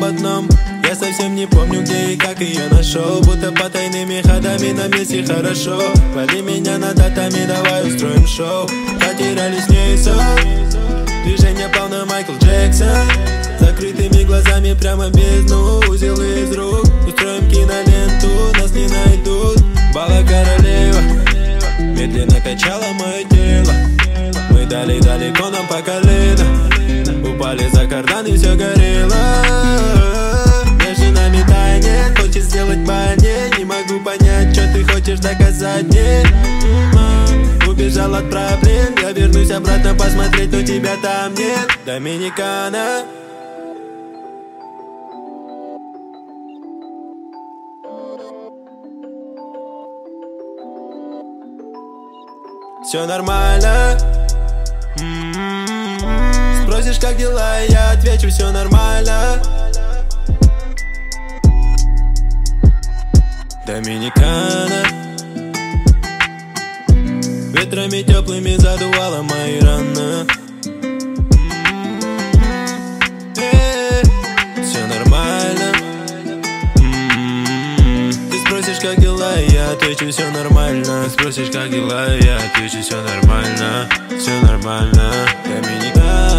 одном. Я совсем не помню, где и как ее нашел. Будто по тайными ходами на месте хорошо. Вали меня над датами, давай устроим шоу. Потеряли с ней сон. Движение плавно Майкл Джексон. Закрытыми глазами прямо бездну. Узел из рук. Устроим киноленту, нас не найдут. Бала королева медленно качала мое тело. Мы дали далеко нам по колено. Упали за кардан и все горело. Между нами тайне, хочешь сделать больнее. Не могу понять, что ты хочешь доказать мне. Убежал от проблем, я вернусь обратно посмотреть, но тебя там нет. Доминикана. Все нормально. Спросишь, как дела, и я отвечу, все нормально. Доминикана. Ветрами теплыми задувала мои раны. Все нормально. Ты спросишь, как дела, и я отвечу, все нормально. Ты спросишь, как дела, и я отвечу, все нормально. Все нормально.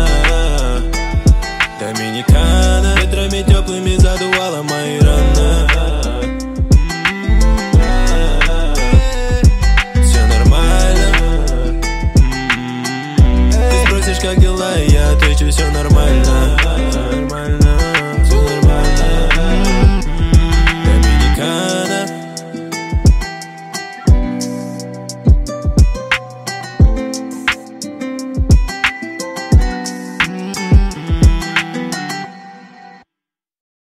Доминикана. Ветрами теплыми задувала мои раны.